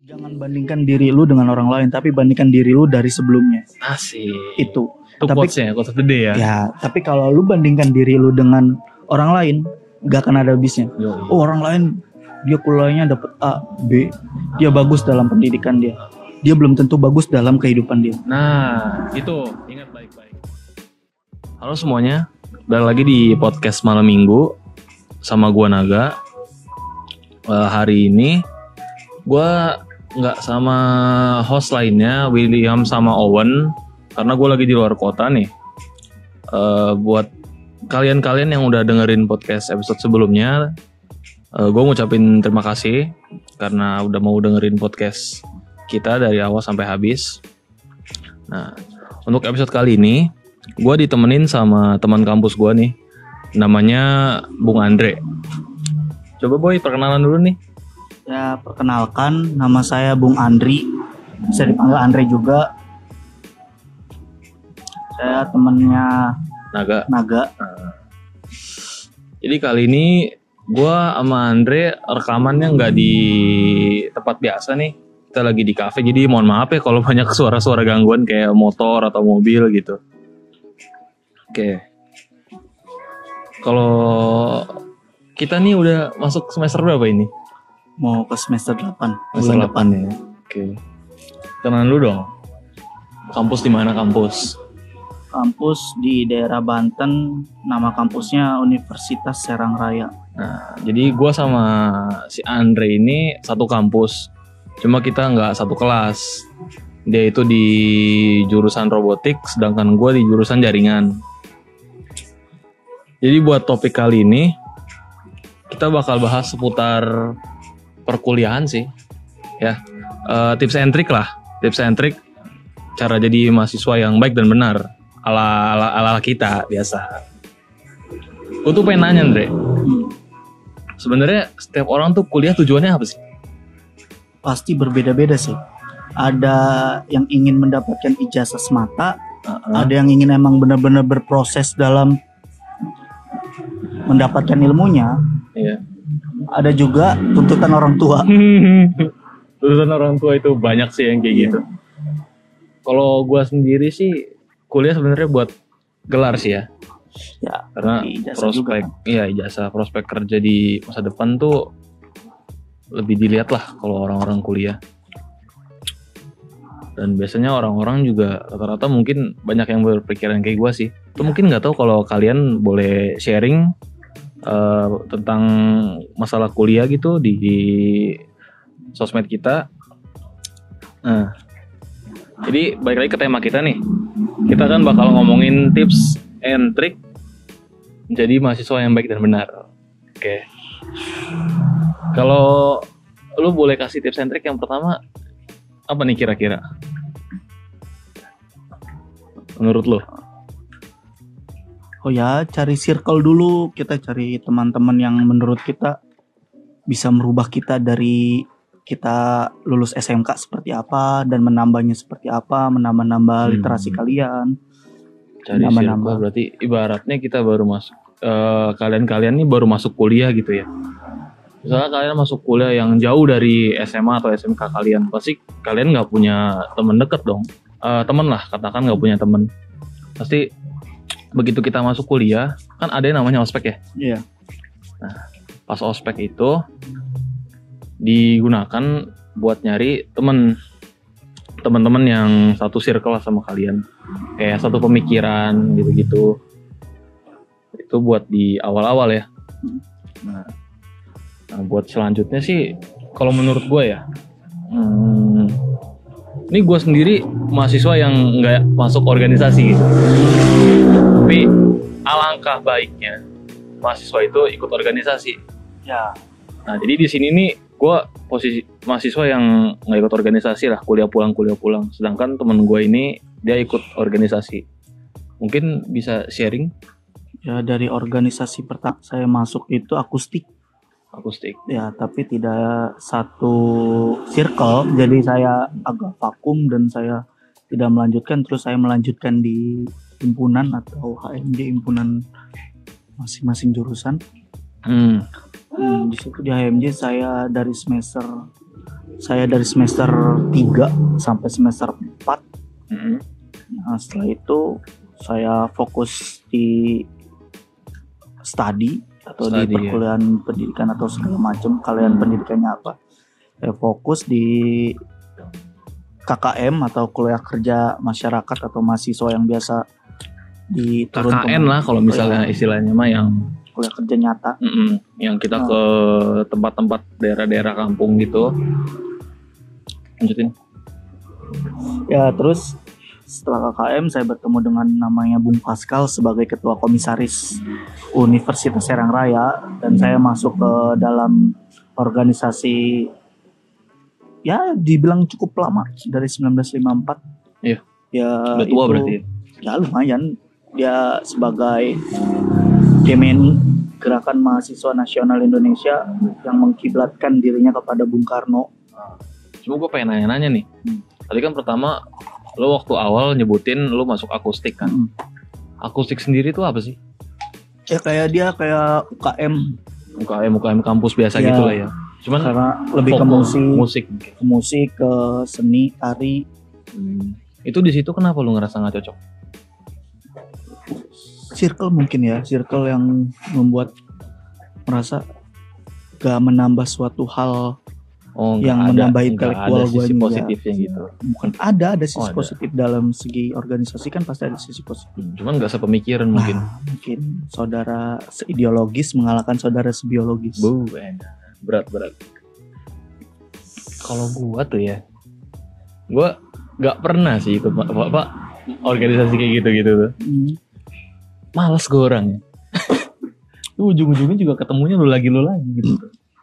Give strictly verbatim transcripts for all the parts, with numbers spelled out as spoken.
Jangan bandingkan diri lu dengan orang lain, tapi bandingkan diri lu dari sebelumnya. Asik. Itu. Itu Tapi quotes-nya, quotes of the day ya. ya, tapi kalau lu bandingkan diri lu dengan orang lain, gak akan ada habisnya. Yo, Oh, orang lain dia kuliahnya dapat A, B, dia bagus dalam pendidikan dia. Dia belum tentu bagus dalam kehidupan dia. Nah, itu ingat baik-baik. Halo semuanya, balik lagi di podcast malam minggu sama gua Naga. Uh, hari ini gua nggak sama host lainnya, William sama Owen, karena gue lagi di luar kota nih. Uh, buat kalian-kalian yang udah dengerin podcast episode sebelumnya, uh, gue ngucapin terima kasih karena udah mau dengerin podcast kita dari awal sampai habis. Nah, untuk episode kali ini, gue ditemenin sama teman kampus gue nih, namanya Bung Andre. Coba Boy, perkenalan dulu nih. Ya, perkenalkan, nama saya Bung Andri, bisa dipanggil Andre juga. Saya temennya Naga. Naga. Nah, jadi kali ini gue sama Andre rekamannya nggak di tempat biasa nih. Kita lagi di kafe, jadi mohon maaf ya kalau banyak suara-suara gangguan kayak motor atau mobil gitu. Oke. Kalau kita nih udah masuk semester berapa ini? Mau ke semester delapan. Semester delapan ya. Oke. Kenalan dulu dong. Kampus di mana kampus? Kampus di daerah Banten, nama kampusnya Universitas Serang Raya. Nah, jadi gue sama si Andre ini satu kampus. Cuma kita nggak satu kelas. Dia itu di jurusan robotik, sedangkan gue di jurusan jaringan. Jadi buat topik kali ini, kita bakal bahas seputar perkuliahan sih, ya, uh, tips and trick lah, tips and trick cara jadi mahasiswa yang baik dan benar ala ala, ala kita biasa. Gue tuh pengen nanya Andre, sebenarnya setiap orang tuh kuliah tujuannya apa sih? Pasti berbeda-beda sih. Ada yang ingin mendapatkan ijazah semata, uh-huh. Ada yang ingin emang benar-benar berproses dalam mendapatkan ilmunya. Iya. Ada juga tuntutan orang tua. Tuntutan orang tua itu banyak sih yang kayak gitu. Kalau gue sendiri sih kuliah sebenarnya buat gelar sih ya. Ya. Karena prospek, iya ijazah prospek kerja di masa depan tuh lebih dilihat lah kalau orang-orang kuliah. Dan biasanya orang-orang juga rata-rata mungkin banyak yang berpikiran kayak gue sih. Itu mungkin nggak tahu kalau kalian boleh sharing Uh, tentang masalah kuliah gitu di, di sosmed kita. Nah, jadi balik lagi ke tema kita nih. Kita kan bakal ngomongin tips and trick menjadi mahasiswa yang baik dan benar. Oke. Okay. Kalau lu boleh kasih tips and trick yang pertama, apa nih kira-kira? Menurut lu? Oh ya, cari circle dulu. Kita cari teman-teman yang menurut kita bisa merubah kita dari kita lulus S M K seperti apa dan menambahnya seperti apa, menambah-nambah hmm. literasi kalian. Cari circle berarti ibaratnya kita baru masuk, uh, kalian-kalian nih baru masuk kuliah gitu ya. Misalnya kalian masuk kuliah yang jauh dari S M A atau S M K kalian, pasti kalian nggak punya teman deket dong. Uh, teman lah, katakan nggak punya teman. Pasti begitu kita masuk kuliah, kan ada yang namanya ospek ya? Iya. Nah, pas ospek itu digunakan buat nyari temen, teman-teman yang satu circle sama kalian, kayak satu pemikiran gitu-gitu. Itu buat di awal-awal ya. Nah, nah buat selanjutnya sih, kalau menurut gue ya, hmm, ini gue sendiri mahasiswa yang nggak masuk organisasi gitu. Tapi alangkah baiknya mahasiswa itu ikut organisasi. Ya. Nah jadi di sini nih gue posisi mahasiswa yang nggak ikut organisasi lah, kuliah pulang kuliah pulang. Sedangkan temen gue ini dia ikut organisasi. Mungkin bisa sharing? Ya, dari organisasi pertama saya masuk itu akustik. Akustik. Ya, tapi tidak satu circle. Jadi saya agak vakum dan saya tidak melanjutkan. Terus saya melanjutkan di himpunan atau H M J, himpunan masing-masing jurusan. Hmm. Hmm, di situ di H M J saya dari semester saya dari semester tiga sampai semester empat. Mm-hmm. Nah, setelah itu saya fokus di study atau Study, di perkuliahan pendidikan atau segala macam. Kalian pendidikannya apa? Saya fokus di K K M atau kuliah kerja masyarakat atau mahasiswa yang biasa diturun K K N lah kalau misalnya istilahnya mah yang kuliah kerja nyata. mm-mm, yang kita Oh. ke tempat-tempat daerah-daerah kampung gitu. Lanjutin. Ya, terus setelah K K M saya bertemu dengan namanya Bung Pascal sebagai ketua komisaris Universitas Serang Raya, dan saya masuk ke dalam organisasi ya dibilang cukup lama dari sembilan belas lima puluh empat. Iya. Ya Udah tua itu, berarti. ya lumayan. Dia sebagai G M N I, Gerakan Mahasiswa Nasional Indonesia, yang mengkiblatkan dirinya kepada Bung Karno. Cuma gue pengen nanya-nanya nih. Hmm. Tadi kan pertama lo waktu awal nyebutin lo masuk akustik kan. Hmm. Akustik sendiri tuh apa sih? Ya kayak dia kayak U K M. U K M U K M kampus biasa Ya. gitu lah ya. Cuman Karena lebih ke fokus musik, musik. ke musik, ke seni, tari. Hmm. Itu di situ kenapa lu ngerasa nggak cocok? Circle mungkin ya, circle yang membuat merasa gak menambah suatu hal. Oh, nggak Yang ada, menambah nggak intelektual ada gue sisi juga. positifnya gitu. Bukan ada, ada sisi Oh, ada. positif dalam segi organisasi kan pasti ada sisi positif. Hmm, Cuman nggak sepemikiran mungkin. Nah, mungkin saudara seideologis mengalahkan saudara sebiologis. Bu, enak. berat berat. Kalau gua tuh ya, gua nggak pernah sih ikut apa, apa organisasi kayak gitu-gitu tuh. Hmm. Males gue orangnya. Lu ujung-ujungnya juga ketemunya lu lagi lu lagi gitu.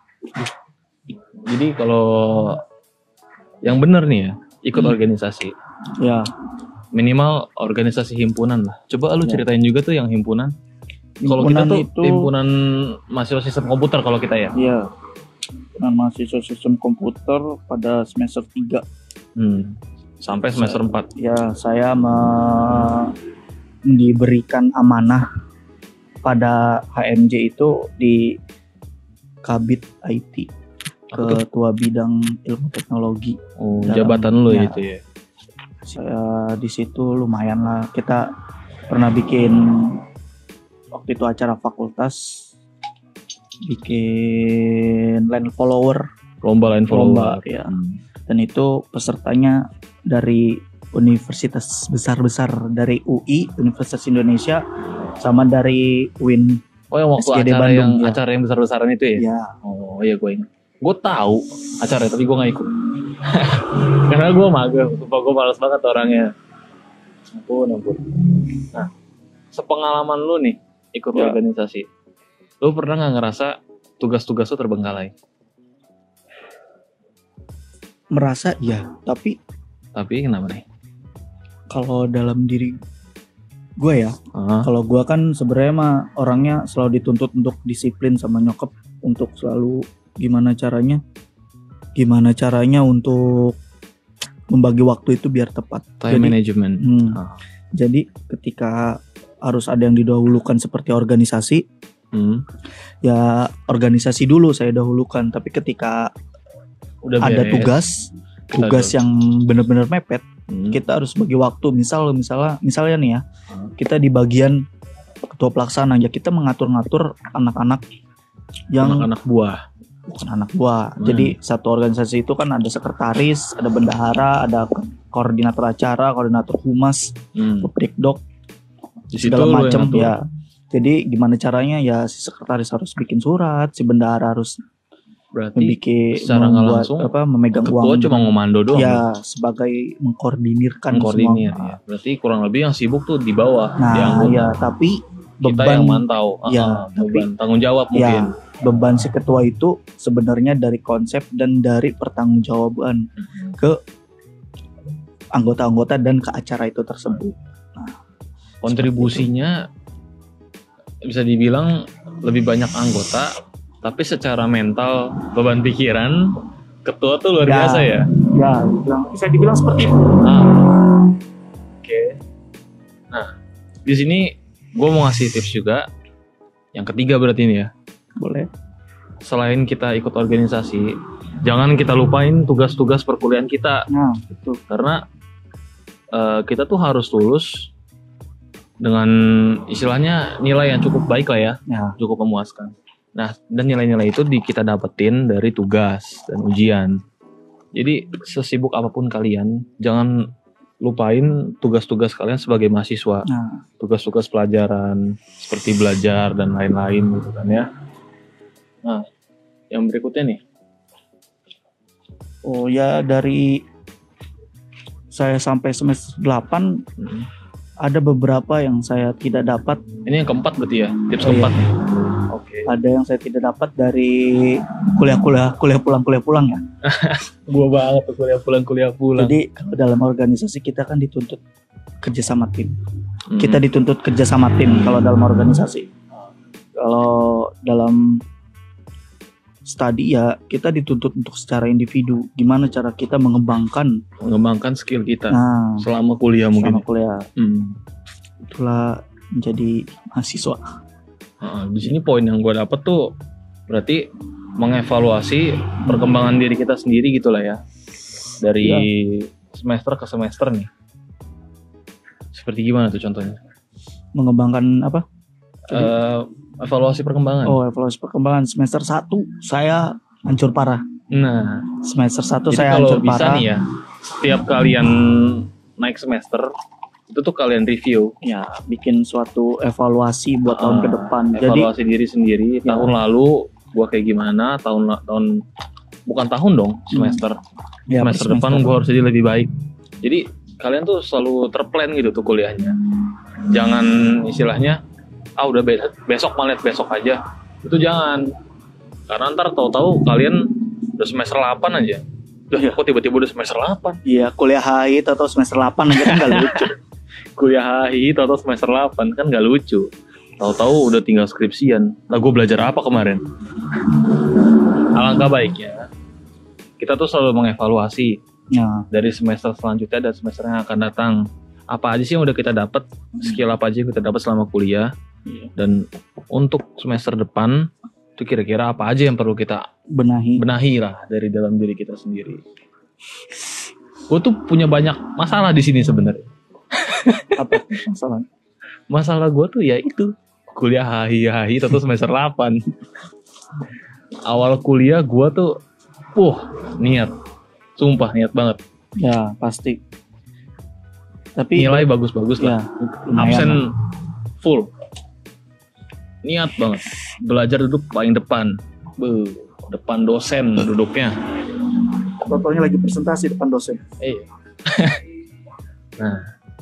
Jadi kalau yang bener nih ya, ikut Hmm. organisasi. Ya, Minimal organisasi himpunan lah. Coba lu Ya. ceritain juga tuh yang himpunan. Kalau kita himpunan tuh itu himpunan mahasiswa sistem komputer kalau kita ya. ya, himpunan mahasiswa sistem komputer pada semester tiga. Hmm. Sampai semester empat. Ya, saya me- diberikan amanah pada H M J itu di Kabit I T, Apa tuh? ketua bidang ilmu teknologi. Oh, Dalam- jabatan lu ya. itu ya. Saya di situ lumayan lah. Kita pernah bikin waktu itu acara fakultas, bikin land follower, Lomba lain lomba follower. ya. Hmm. Dan itu pesertanya dari universitas besar-besar, dari U I, Universitas Indonesia, sama dari U I N. Oh, yang waktu S G D acara Bandung, yang ya. acara yang besar-besaran itu ya? Ya, Oh iya gue ingat. Gue tahu acara tapi gue nggak ikut. Karena gue mager, sumpah gue malas banget orangnya. Ampun, ampun. Nah, sepengalaman lu nih ikut Ya. organisasi, lu pernah nggak ngerasa tugas-tugas lu terbengkalai? merasa ya, tapi Tapi kenapa nih? kalau dalam diri gue ya, Ah, kalau gue kan sebenarnya mah orangnya selalu dituntut untuk disiplin sama nyokap, untuk selalu gimana caranya, gimana caranya untuk membagi waktu itu biar tepat. time Jadi, management. hmm, Ah. jadi ketika harus ada yang didahulukan seperti organisasi, Hmm. ya organisasi dulu saya dahulukan. Tapi ketika Udah ada beres. tugas, Kita tugas dulu. yang benar-benar mepet, Hmm. kita harus bagi waktu. Misal, misalnya, misalnya nih ya, Hmm. kita di bagian ketua pelaksana, ya kita mengatur-ngatur anak-anak yang anak-anak buah. bukan anak buah. Hmm. Jadi satu organisasi itu kan ada sekretaris, ada bendahara, ada ko- koordinator acara, koordinator humas, Hmm. Pupdikdok, Di situ segala lu yang macam ngatur. ya. Jadi gimana caranya ya, si sekretaris harus bikin surat, si bendahara harus Berarti bikin secara nggak membuat langsung, apa memegang ketua uang cuma ngomando doang. ya, sebagai mengkoordinirkan Mengkoordinir semua. ya. Berarti kurang lebih yang sibuk tuh di bawah, di Nah, anggota. ya tapi Kita beban yang mantau. ya, Ah, beban tanggung jawab ya, mungkin. beban si ketua itu sebenarnya dari konsep dan dari pertanggungjawaban Hmm. ke anggota-anggota dan ke acara itu tersebut. Kontribusinya bisa dibilang lebih banyak anggota, tapi secara mental, beban pikiran, ketua tuh luar Ya. biasa ya. Ya, dibilang- bisa dibilang seperti itu. Ah. Oke. Nah, di sini gue mau ngasih tips juga. Yang ketiga berarti ini ya. Boleh. Selain kita ikut organisasi, jangan kita lupain tugas-tugas perkuliahan kita. Nah, betul. Karena uh, kita tuh harus lulus dengan istilahnya nilai yang cukup baik lah ya, Ya. cukup memuaskan. Nah, dan nilai-nilai itu di, kita dapetin dari tugas dan ujian. Jadi sesibuk apapun kalian, jangan lupain tugas-tugas kalian sebagai mahasiswa. Nah, Tugas-tugas pelajaran seperti belajar dan lain-lain gitu kan ya. Nah, yang berikutnya nih. oh ya dari saya sampai semester delapan Hmm. ada beberapa yang saya tidak dapat. Ini yang keempat berarti ya, tips Oh, keempat iya. nih. Oke. Ada yang saya tidak dapat dari kuliah-kuliah kuliah pulang kuliah pulang ya. Gua banget tuh kuliah pulang kuliah pulang. Jadi kalau dalam organisasi kita kan dituntut kerja sama tim. Hmm. Kita dituntut kerja sama tim kalau dalam organisasi. Kalau dalam studi ya kita dituntut untuk secara individu. Gimana cara kita mengembangkan mengembangkan skill kita nah selama kuliah mungkin. selama kuliah. Hmm. Itulah menjadi mahasiswa. Nah, di sini poin yang gue dapet tuh berarti mengevaluasi perkembangan diri kita sendiri gitulah ya, dari semester ke semester nih. Seperti gimana tuh contohnya? Mengembangkan apa? Eh, evaluasi perkembangan. Oh, evaluasi perkembangan semester satu saya hancur parah. Nah, Semester satu jadi saya kalau hancur bisa parah. nih ya, setiap kalian naik semester itu tuh kalian review. Ya, bikin suatu evaluasi buat tahun Ah, ke depan. Jadi Evaluasi diri sendiri. Ya. Tahun lalu gua kayak gimana? Tahun tahun bukan tahun dong, semester. ya, per semester depan gue harus jadi lebih baik. Jadi kalian tuh selalu terplan gitu tuh kuliahnya. Jangan istilahnya ah udah be- besok malah besok aja. Itu jangan. Karena ntar tahu-tahu kalian udah semester delapan aja. Udah Iya. kok tiba-tiba udah semester delapan. Iya, kuliah H I atau semester delapan aja kan gak lucu. Kuliah H I tahu-tahu semester delapan kan gak lucu. Tahu-tahu udah tinggal skripsian. Nah gue belajar apa kemarin? Alangkah baiknya kita tuh selalu mengevaluasi Ya, dari semester selanjutnya dan semester yang akan datang. Apa aja sih yang udah kita dapat, skill apa aja yang kita dapat selama kuliah, Iya. dan untuk semester depan itu kira-kira apa aja yang perlu kita benahi. benahi lah dari dalam diri kita sendiri. Gue tuh punya banyak masalah di sini sebenarnya. Apa masalah? Masalah gue tuh ya itu kuliah hahi hahi atau semester delapan. Awal kuliah gue tuh, uh niat, sumpah niat banget. Ya, pasti. Tapi Nilai bagus-bagus lah. ya, lumayan Absen lah. full. Niat banget. Belajar duduk paling depan. Be, depan dosen duduknya. Contohnya lagi presentasi depan dosen. Iya. Nah,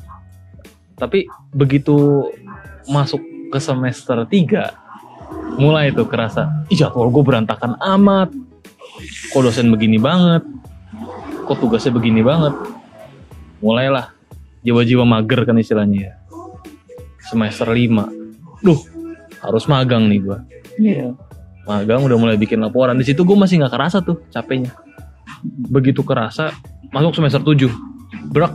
tapi begitu masuk ke semester tiga, mulai tuh kerasa, ih jadwal gue berantakan amat. Kok dosen begini banget? Kok tugasnya begini banget? Mulailah jiwa-jiwa mager kan istilahnya ya. Semester lima, duh harus magang nih gue. Iya. Magang udah mulai bikin laporan. Di situ gue masih nggak kerasa tuh capeknya. Begitu kerasa masuk semester tujuh, brak,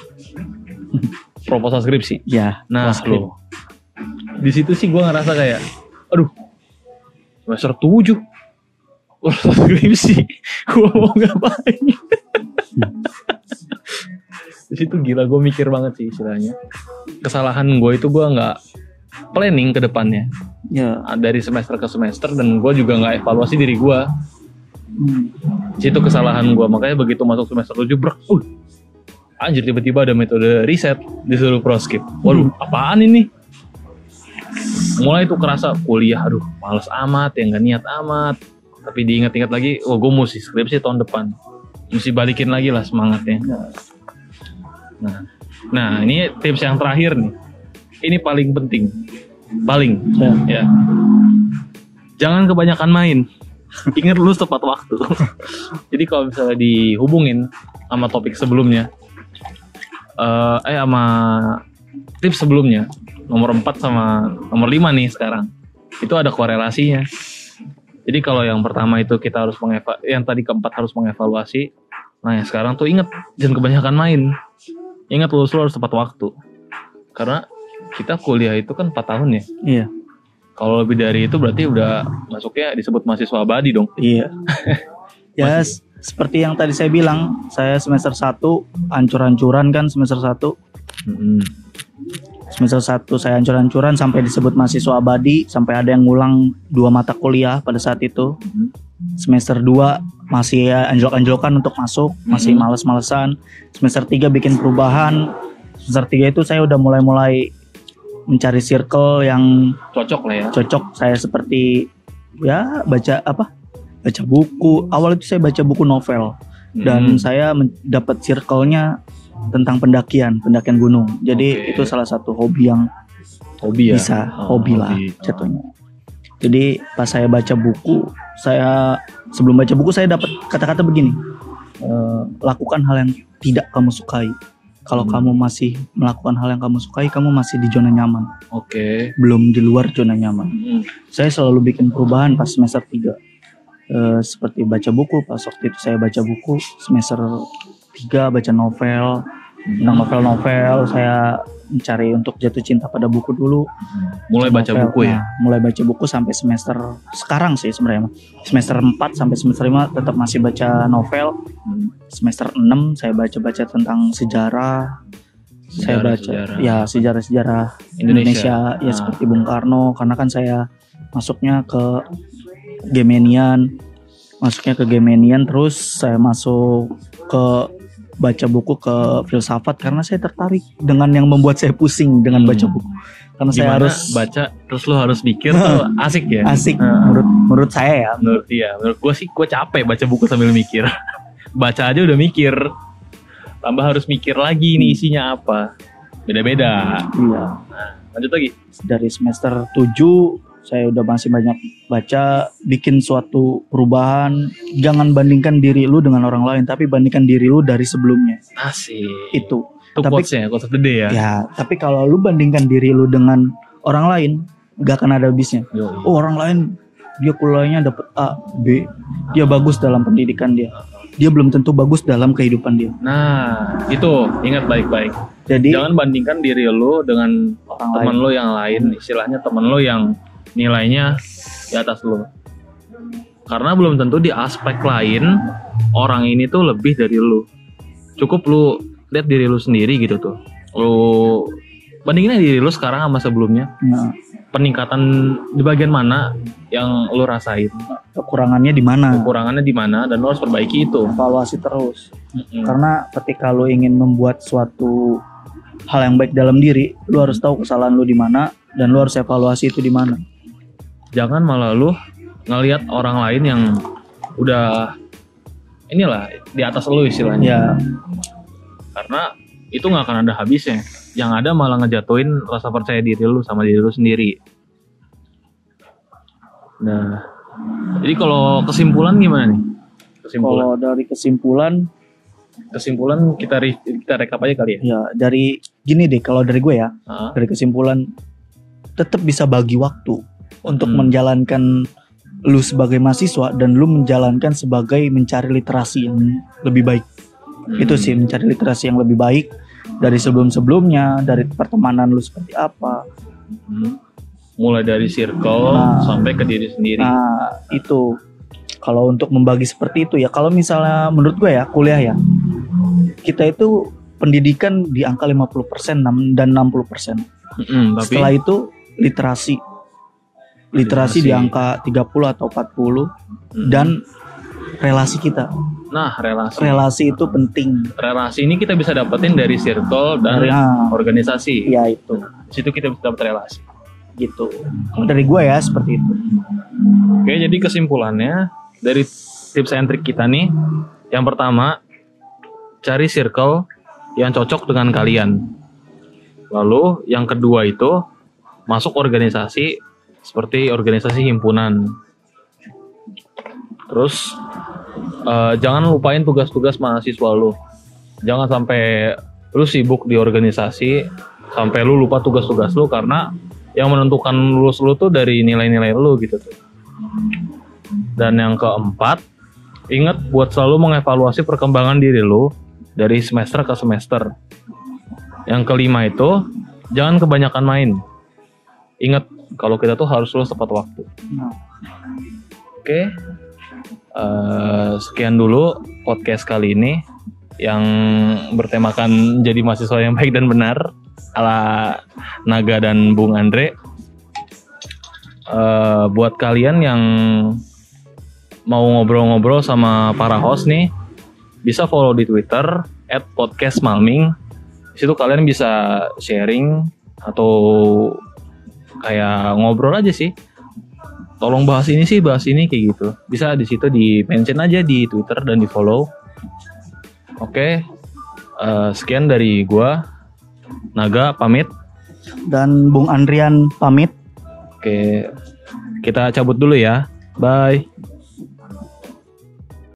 proposal skripsi. Ya, Nah kelas lo, di situ sih gue ngerasa kayak, aduh, semester tujuh, proposal skripsi, gue mau ngapain? Di situ gila, gue mikir banget sih istilahnya. Kesalahan gue itu gue nggak planning ke depannya Ya. dari semester ke semester, dan gue juga nggak evaluasi diri gue. Hmm. Di situ kesalahan gue, makanya begitu masuk semester tujuh, brak, uh, anjir tiba-tiba ada metode riset disuruh proskip. Waduh, apaan ini? Mulai tuh kerasa kuliah, aduh males amat ya, nggak niat amat. Tapi diingat-ingat lagi, oh gue mesti skripsi tahun depan, mesti balikin lagi lah semangatnya. Nah, nah ini tips yang terakhir nih. Ini paling penting, paling Ya. ya. Jangan kebanyakan main. Ingat lulus tepat waktu. Jadi kalau misalnya dihubungin sama topik sebelumnya, eh, eh sama tips sebelumnya, nomor empat sama nomor lima nih sekarang, itu ada korelasinya. Jadi kalau yang pertama itu kita harus mengeva, yang tadi keempat harus mengevaluasi. Nah yang sekarang tuh ingat, jangan kebanyakan main. Ingat lulus lu harus tepat waktu. Karena kita kuliah itu kan empat tahun ya. Iya. Kalau lebih dari itu berarti udah masuknya disebut mahasiswa abadi dong. Iya. Ya Masih. s- seperti yang tadi saya bilang, saya semester satu ancur-ancuran kan semester satu. Mm-mm. Semester satu saya ancur-ancuran sampai disebut mahasiswa abadi, sampai ada yang ngulang dua mata kuliah pada saat itu. Mm-mm. Semester dua masih ya anjlok-anjlokan untuk masuk, masih Mhm. males-malesan. Semester tiga bikin perubahan. Semester tiga itu saya udah mulai-mulai mencari circle yang Cocok lah ya. cocok. Saya seperti ya baca apa? Baca buku. Awal itu saya baca buku novel dan Mm. saya mendapat circle-nya tentang pendakian, pendakian gunung. Jadi Oke. itu salah satu hobi yang hobi ya. bisa Oh, hobi lah hobi. jatuhnya. Jadi pas saya baca buku, saya sebelum baca buku saya dapat kata-kata begini, "Eh, lakukan hal yang tidak kamu sukai. Kalau Hmm. kamu masih melakukan hal yang kamu sukai, kamu masih di zona nyaman, Oke. belum di luar zona nyaman." Mm-mm. Saya selalu bikin perubahan pas semester tiga. Eh, seperti baca buku, pas waktu itu saya baca buku semester tiga baca novel, tentang novel-novel, saya mencari untuk jatuh cinta pada buku dulu. Mulai baca Novel. buku ya. Nah, mulai baca buku sampai semester sekarang sih sebenarnya. Semester empat sampai semester lima tetap masih baca novel. Hmm. Semester enam saya baca-baca tentang sejarah. Saya baca Sejarah-sejarah. ya sejarah-sejarah Indonesia. Indonesia, ya Ah. seperti Bung Karno, karena kan saya masuknya ke Gemenian. Masuknya ke Gemenian, terus saya masuk ke baca buku ke filsafat karena saya tertarik dengan yang membuat saya pusing dengan Hmm. baca buku. Karena saya Gimana harus baca terus lu harus mikir tuh asik ya. asik Ah. menurut menurut saya ya. Menurut dia, menurut gue sih gue capek baca buku sambil mikir. Baca aja udah mikir. Tambah harus mikir lagi nih isinya apa. Beda-beda. Iya. Lanjut lagi. Dari semester tujuh saya udah masih banyak baca, bikin suatu perubahan. Jangan bandingkan diri lu dengan orang lain, tapi bandingkan diri lu dari sebelumnya. Asik. Itu. Itu Tapi- quotes-nya, quotes of the day ya. Ya, tapi kalau lu bandingkan diri lu dengan orang lain, gak akan ada habisnya. Yoi. Oh, orang lain dia kuliahnya dapat A, B, dia bagus dalam pendidikan dia. Dia belum tentu bagus dalam kehidupan dia. Nah, itu ingat baik-baik. Jadi Jangan bandingkan diri lu dengan orang lain. teman lu yang lain, istilahnya teman lu yang nilainya di atas lu. Karena belum tentu di aspek lain orang ini tuh lebih dari lu. Cukup lu lihat diri lu sendiri gitu tuh. Lu bandingin aja diri lu sekarang sama sebelumnya. Nah, Peningkatan di bagian mana yang lu rasain? kekurangannya di mana? Kekurangannya di mana dan lu harus perbaiki itu. Evaluasi terus. Mm-mm. Karena ketika lu ingin membuat suatu hal yang baik dalam diri, lu harus tahu kesalahan lu di mana dan lu harus evaluasi itu di mana. Jangan malah lu ngelihat orang lain yang udah inilah di atas lu istilahnya. Ya, Karena itu nggak akan ada habisnya. Yang ada malah ngejatuhin rasa percaya diri lu sama diri lu sendiri. Nah, jadi kalau kesimpulan gimana nih? Kesimpulan, kalau dari kesimpulan kesimpulan kita re- kita rekap aja kali ya. ya dari gini deh, kalau dari gue ya, Ah, dari kesimpulan tetap bisa bagi waktu untuk Hmm. menjalankan lu sebagai mahasiswa dan lu menjalankan sebagai mencari literasi yang lebih baik. hmm. Itu sih, mencari literasi yang lebih baik dari sebelum-sebelumnya, dari pertemanan lu seperti apa. Hmm. Mulai dari circle Nah. sampai ke diri sendiri. Nah, itu kalau untuk membagi seperti itu ya, kalau misalnya menurut gue ya, kuliah ya, kita itu pendidikan di angka lima puluh persen dan enam puluh persen. Mm-mm, tapi Setelah itu literasi. Literasi di Literasi. angka tiga puluh atau empat puluh Mm. dan relasi kita. nah relasi. Relasi itu penting. Relasi ini kita bisa dapetin dari circle dan Dari ah, organisasi. ya itu Di situ kita bisa dapat relasi. gitu. Kalau dari gue ya seperti itu. Oke, jadi kesimpulannya dari tips and trick kita nih, yang pertama cari circle yang cocok dengan kalian. Lalu yang kedua itu masuk organisasi seperti organisasi himpunan. Terus eh, jangan lupain tugas-tugas mahasiswa lu. Jangan sampai lu sibuk di organisasi sampai lu lupa tugas-tugas lu, karena yang menentukan lulus lu tuh dari nilai-nilai lu gitu tuh. Dan yang keempat, ingat buat selalu mengevaluasi perkembangan diri lu dari semester ke semester. Yang kelima itu, jangan kebanyakan main. Ingat kalau kita tuh harus lulus tepat waktu. Nah, Oke, Uh, sekian dulu podcast kali ini yang bertemakan jadi mahasiswa yang baik dan benar ala Naga dan Bung Andre. Uh, buat kalian yang mau ngobrol-ngobrol sama para host nih, bisa follow di Twitter at podcast malming. Di situ kalian bisa sharing atau kayak ngobrol aja sih. Tolong bahas ini sih, bahas ini kayak gitu. Bisa di situ di mention aja di Twitter dan di follow. Oke, uh, sekian dari gua, Naga pamit dan Bung Andrian pamit. Oke, kita cabut dulu ya. Bye.